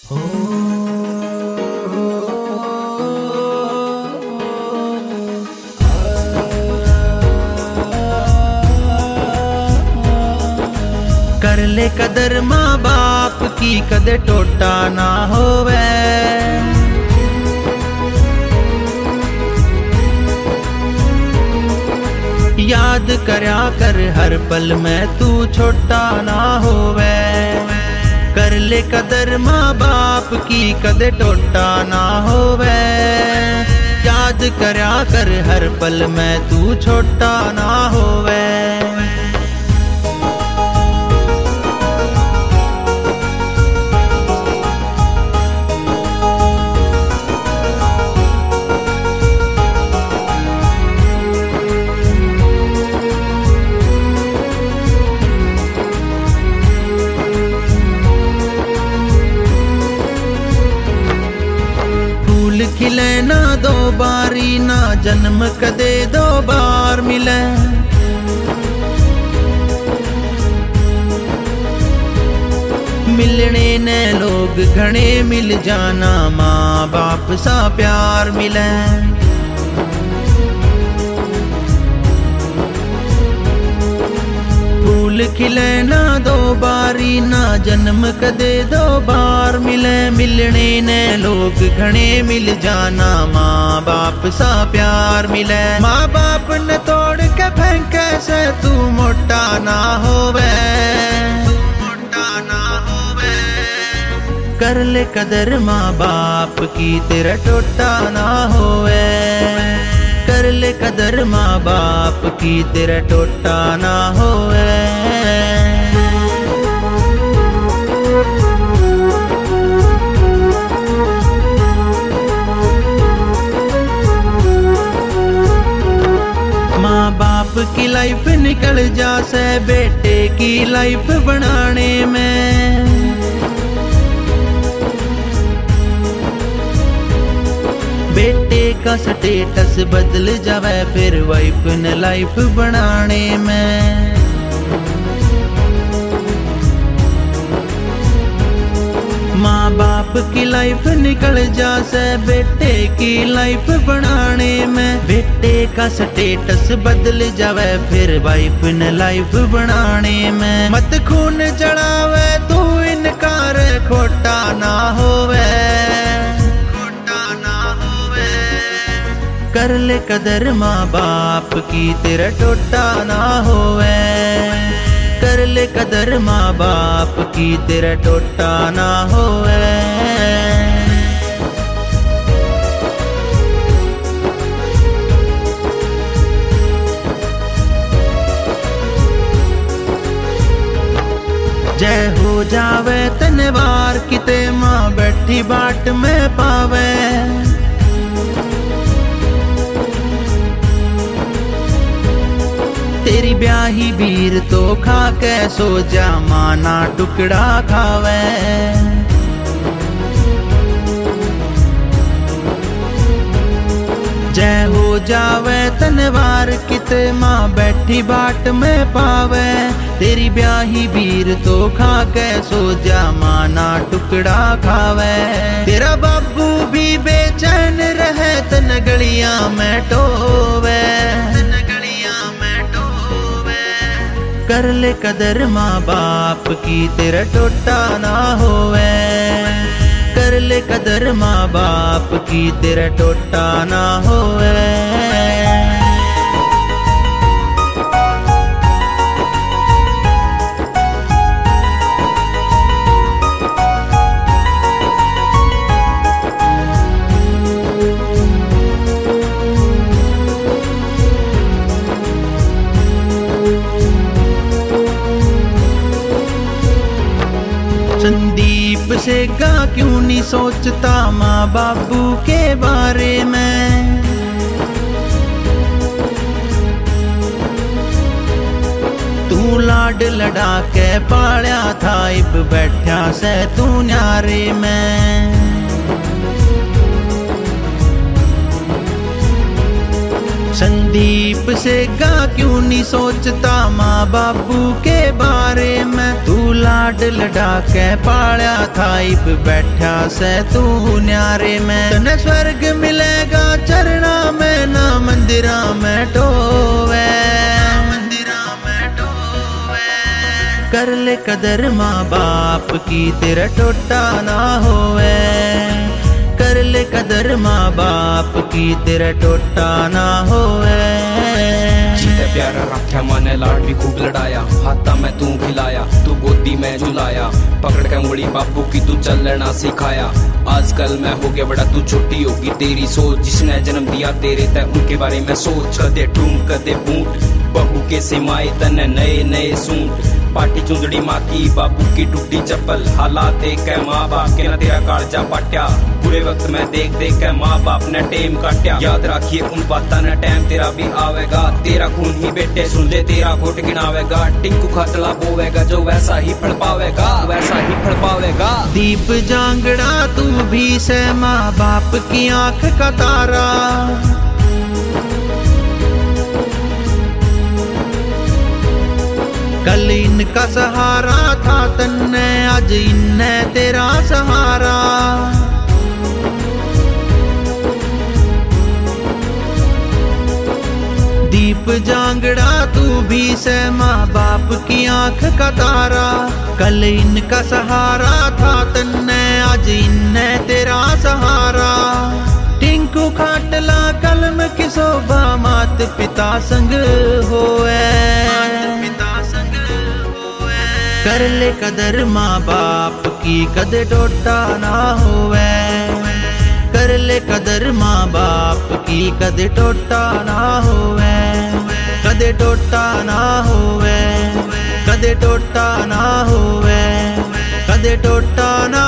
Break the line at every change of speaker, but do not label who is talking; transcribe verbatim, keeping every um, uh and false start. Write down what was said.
कर ले कदर माँ बाप की, कदे टोटा ना होवे। याद करया कर हर पल में तू छोटा ना होवे। कर ले कदर माँ बाप की, कदे टोटा ना होवे। याद करया कर हर पल में तू छोटा ना होवे। खिले ना दो बारी, ना जन्म कदे दो बार मिले। मिलने ने लोग घने मिल जाना, माँ बाप सा प्यार मिले। फूल खिले ना दो बारी, ना जन्म कदे दो बार मिले। मिलने ने लोग घने मिल जाना, माँ बाप सा प्यार मिले। माँ बाप ने तोड़ के फेंके से तू मोटा ना होवे, मोटा ना होवे। कर ले कदर माँ बाप की, तेरा टोटा ना होवे। कर ले कदर माँ बाप की, तेरा टोटा ना होवे। माँ बाप की लाइफ निकल जा से बेटे की लाइफ बनाने में। बेटे का स्टेटस बदल जावे फिर वाइफ ने लाइफ बनाने में। माँ बाप की लाइफ निकल जा से बेटे की लाइफ बनाने में। बेटे का स्टेटस बदल जावे फिर वाइफ ने लाइफ बनाने में। मत खून जड़ावे तू इनकार खोटा ना होवे, खोटा ना होवे। कर ले कदर माँ बाप की, तेरा टोटा ना होवे। कर ले कदर माँ बाप की, तेरा टोटा ना होवे। जय हो जावे तनवार किते माँ बैठी बाट में पावे। तेरी ब्याही बीर तो खा के सो जा, माना टुकड़ा खावे। जय हो जावे तनवार किते माँ बैठी बाट में पावे। तेरी ब्याही बीर तो खा के सो जा, माना टुकड़ा खावे। तेरा बाबू भी बेचैन रहे तन गलियां में टोवे, कर ले कदर माँ बाप की, तेरा टोटा ना होवे। कर ले कदर माँ बाप की, तेरा टोटा ना होवे। संदीप से गा क्यों नहीं सोचता माँ बाबू के बारे में। तू लाड लड़ा के पालिया था, इब बैठा से तू न्यारे में। संदीप से गा क्यों नहीं सोचता माँ बापू के बारे में, तू लाड लडा के पाया था इब बैठा से तू न्यारे में। तने स्वर्ग मिलेगा चरना में ना मंदिरा में टोवे, मंदिरा में टोवे। कर ले कदर माँ बाप की तेरा टोटा ना होवे, कर ले कदर माँ बाप की तेरा टोटा ना होवे।
जीते प्यारा रखा माने लाड भी खूब लड़ाया, हाथा में तू खिलाया तू गोदी में झुलाया, पकड़ के उंगली बापू की तू चलना सिखाया। आजकल मैं हो गया बड़ा तू छोटी होगी तेरी सोच, जिसने जन्म दिया तेरे तय उनके बारे में सोच। कदे टूम कदे बूट बहू के सिमाए तने नए नए सूट, पाटी चुंदड़ी माँ की बापू की टूटी चप्पल, हालात देख के माँ बाप के ना तेरा कालजा पाट्या। बुरे वक्त में देख देख के माँ बाप ने टेम काट्या, याद रखिए उन बातों ने टाइम तेरा भी आवेगा, तेरा खून ही बेटे सुन ले तेरा घोट गिनावेगा। टिंकू खाटला बोवेगा जो वैसा ही फल पावेगा, वैसा ही फल पावेगा।
दीप जांगड़ा तू भी से माँ बाप की आंख का तारा, कल इनका सहारा था तन्ने आज इन्ने तेरा सहारा। दीप जांगड़ा तू भी से माँ बाप की आंख का तारा, कल इनका सहारा था तन्ने आज इन्ने तेरा सहारा। टिंकू खाटला कलम की शोभा मात पिता संग होए, कर ले कदर माँ बाप की कदे टोटा ना होवे, कर ले कदर माँ बाप की कदे टोटा ना होवे, कदे टोटा ना होवे, कदे टोटा ना होवे, कदे टोटा ना